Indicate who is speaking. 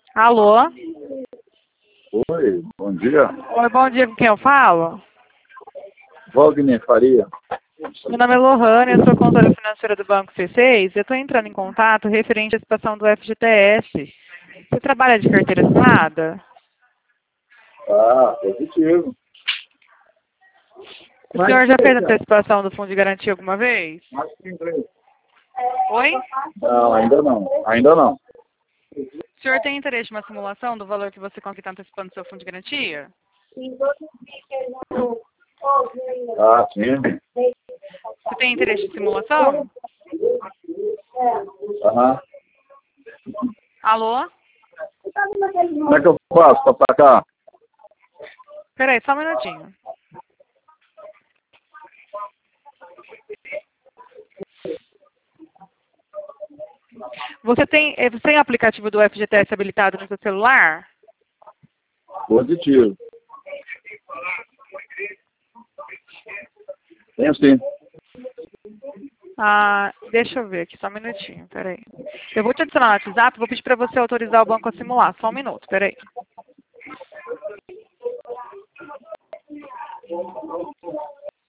Speaker 1: Alô?
Speaker 2: Oi, bom dia.
Speaker 1: Oi, bom dia, com quem eu falo?
Speaker 2: Wagner Faria.
Speaker 1: Meu nome é Lohane, eu sou consultora financeira do Banco C6. Eu estou entrando em contato referente à situação do FGTS. Você trabalha de carteira assinada?
Speaker 2: Ah, positivo.
Speaker 1: O senhor já fez a antecipação do Fundo de Garantia alguma vez? Oi?
Speaker 2: Não, ainda não. Ainda não.
Speaker 1: O senhor tem interesse em uma simulação do valor que você consegue estar antecipando do seu Fundo de Garantia?
Speaker 2: Ah, sim.
Speaker 1: Você tem interesse em simulação?
Speaker 2: Aham.
Speaker 1: Alô?
Speaker 2: Como é que eu faço para pagar?
Speaker 1: Peraí, só um minutinho. Você tem aplicativo do FGTS habilitado no seu celular?
Speaker 2: Positivo. Tenho sim.
Speaker 1: Ah, deixa eu ver aqui, só um minutinho, peraí. Eu vou te adicionar no WhatsApp, vou pedir para você autorizar o banco a simular, só um minuto, peraí.